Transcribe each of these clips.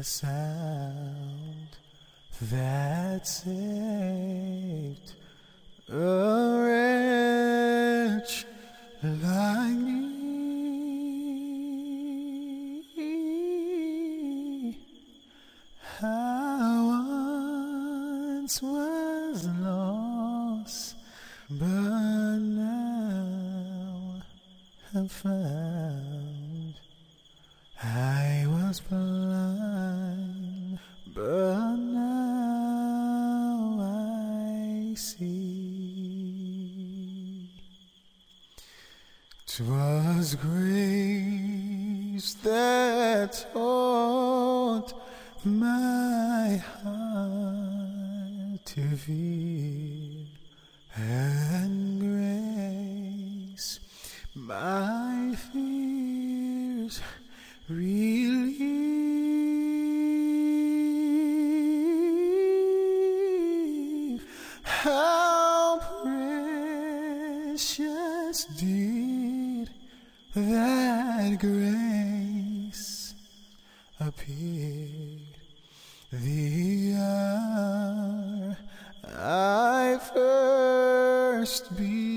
the sound that saved a wretch like me. I once was lost, but now I'm found. I was blind, but now I see. 'Twas grace that taught my heart to fear, and grace my fears relieve. How precious did that grace appear the hour I first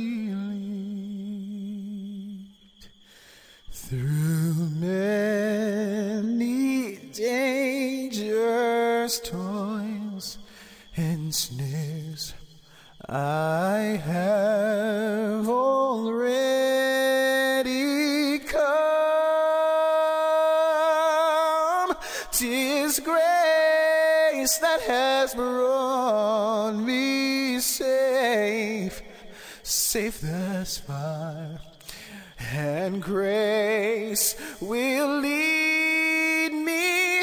believed. Through many dangerous toils and snares, I have already come. 'Tis grace that has brought me safe thus far, and grace will lead me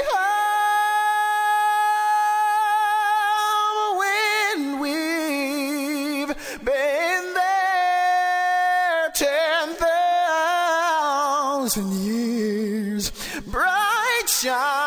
home. When we've been there 10,000 years, bright shine.